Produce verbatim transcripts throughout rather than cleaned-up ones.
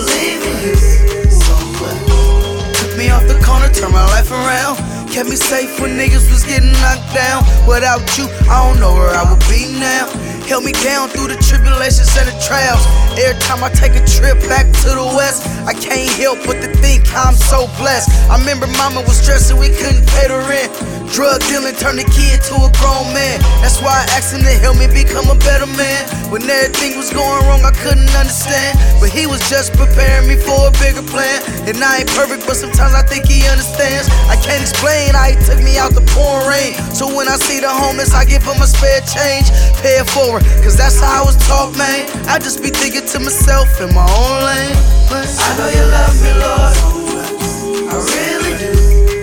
believe in you. Took me off the corner, turned my life around. Kept me safe when niggas was getting knocked down. Without you, I don't know where I would be now. Held me down through the tribulations and the trials. Every time I take a trip back to the west, I can't help but to think I'm so blessed. I remember mama was stressing we couldn't pay the rent. Drug dealing turned the kid to a grown man. That's why I asked him to help me become a better man. When everything was going wrong, I couldn't understand, but he was just preparing me for a bigger plan. And I ain't perfect, but sometimes I think he understands. I can't explain how he took me out the pouring rain. So when I see the homeless, I give them a spare change. Pay it forward, cause that's how I was taught, man. I just be thinking to myself in my own lane. I know you love me, Lord, I really do.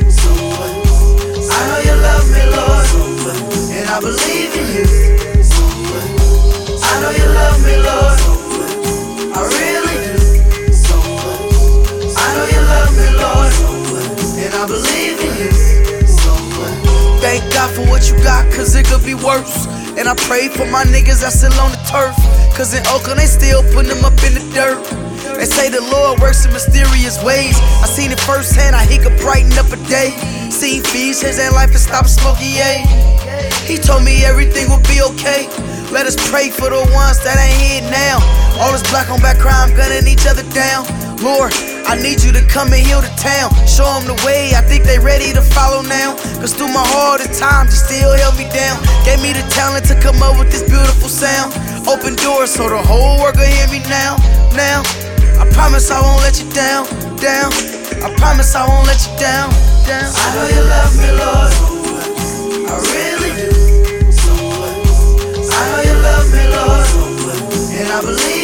I know you love me, Lord, and I believe in you. I know you love me, Lord, I really do. I know you love me, Lord, and I believe in you. Thank God for what you got, cause it could be worse. And I pray for my niggas that's still on the turf, cause in Oakland they still putting them up in the dirt. They say the Lord works in mysterious ways. I seen it firsthand, how he could brighten up a day. Seen fees, his and life and stop smoking, yeah. He told me everything would be okay. Let us pray for the ones that ain't here now. All this black on black crime gunning each other down. Lord, I need you to come and heal the town. Show them the way, I think they ready to follow now. Cause through my hardest times, you still held me down. Gave me the talent to come up with this beautiful sound. Open doors so the whole world can hear me now. Now, I promise I won't let you down, down. I promise I won't let you down, down. I know you love me, Lord, I really do. I know you love me, Lord, and I believe